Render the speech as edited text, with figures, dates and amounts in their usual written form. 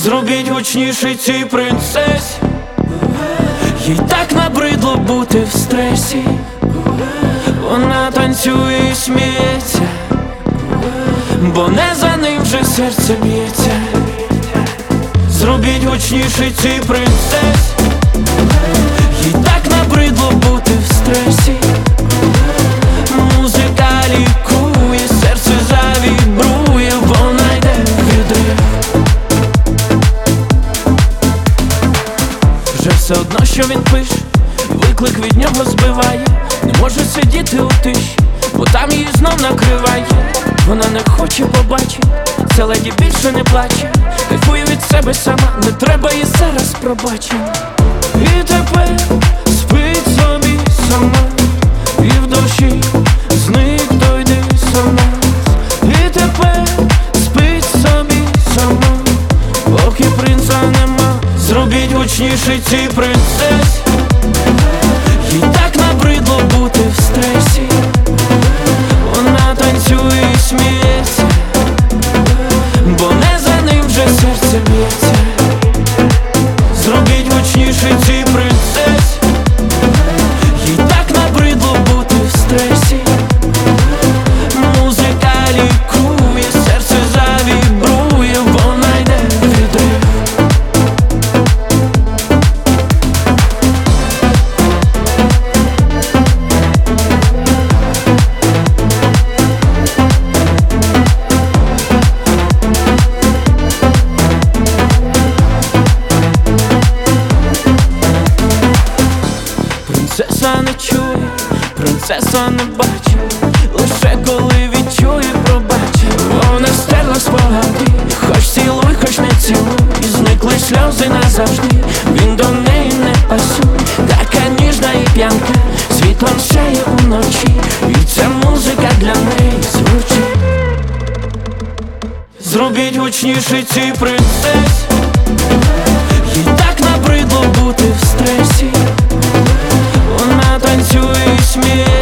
Зробіть гучніше цій принцесі, їй так набридло бути в стресі. Вона танцює і сміється, бо не за ним вже серце б'ється. Зробіть гучніше цій принцесі, їй так набридло бути в стресі. Музика лікує, серце завібрує, вона йде в відрив. Вже все одно, що він пише, виклик від нього збиває. Не може сидіти у тиші, бо там її знов накриває. Вона не хоче побачити, ця леді більше не плаче. Кайфує від себе сама, не треба їй зараз пробачення. І тепер спить собі сама, і в душі зник той дисонанс. І тепер спить собі сама, поки принца нема. Зробіть гучніше цій принцесі, їй так набридло бути в стресі. Вона танцює і сміється, бо не за ним вже серце б'ється. Зробіть гучніше цій принцесі, їй так набридло бути в стресі. Музика лікує, серце завібрує, вона йде в відрив. Принцеса не чує, принцеса не бачить, лише коли відчує, пробачить. Вона стерла спогади, хоч цілуй, хоч не цілуй, і зникли сльози назавжди. Він до неї не пасує, така ніжна і п'янка, світлом сяє уночі, і ця музика для неї звучить. Зробіть гучніше цій принцесі, їй так набридло бути в стресі. Вона танцює і сміє,